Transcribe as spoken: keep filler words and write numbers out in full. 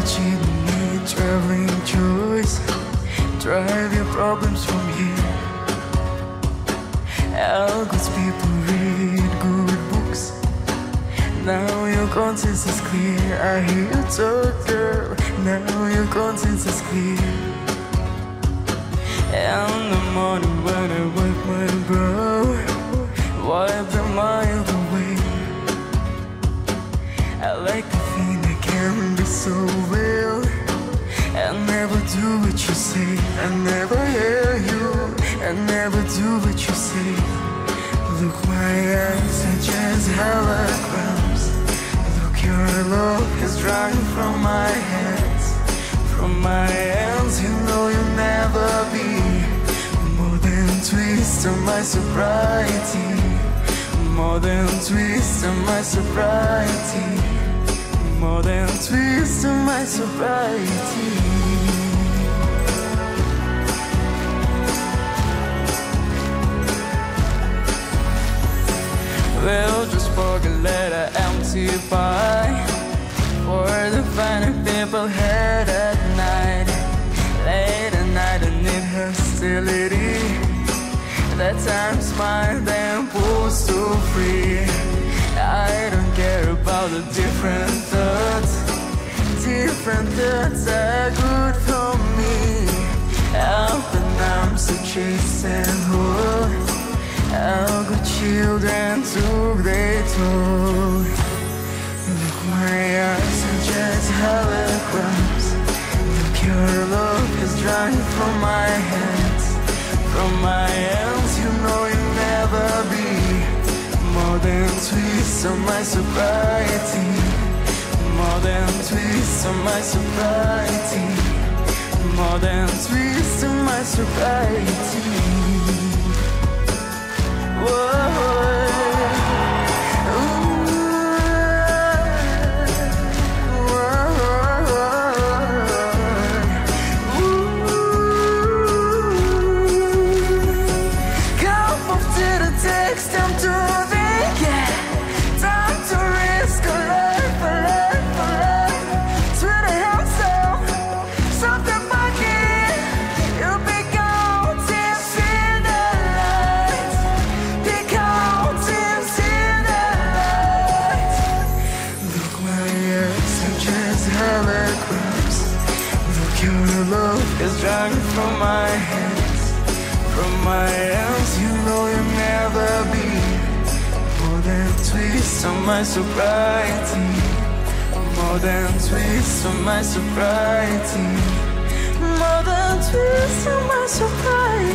cheating me, traveling choice. Drive your problems from here. How good people read good books. Now your conscience is clear. I hear you talk, girl. Now your conscience is clear. In the morning when I wipe my brow, wipe the miles away. I like the thing that can be so real. I never do what you say. I never hear you. I never do what you say. Look, my eyes are just holograms. Look, your love is drawing from my hands. From my hands, you know you'll never be more than twist of my sobriety. More than twist of my sobriety. More than twist of my sobriety. We'll just forget a letter empty pie for the final people heard at night. Late at night and in hostility. That time's mine, then pulls to free. I don't care about the different thoughts. Different thoughts are good for me. Open arms to chase and hold. How good children took their toll. Look, my eyes are just holograms. Look, your love is drawing from my hands. From my hands, you know you'll never be more than twist of my sobriety. More than twist of my sobriety. More than twist of my sobriety. Is drawing from my hands. From my hands, you know you'll never be more than twist of my sobriety. More than twist of my sobriety. More than twist of my sobriety.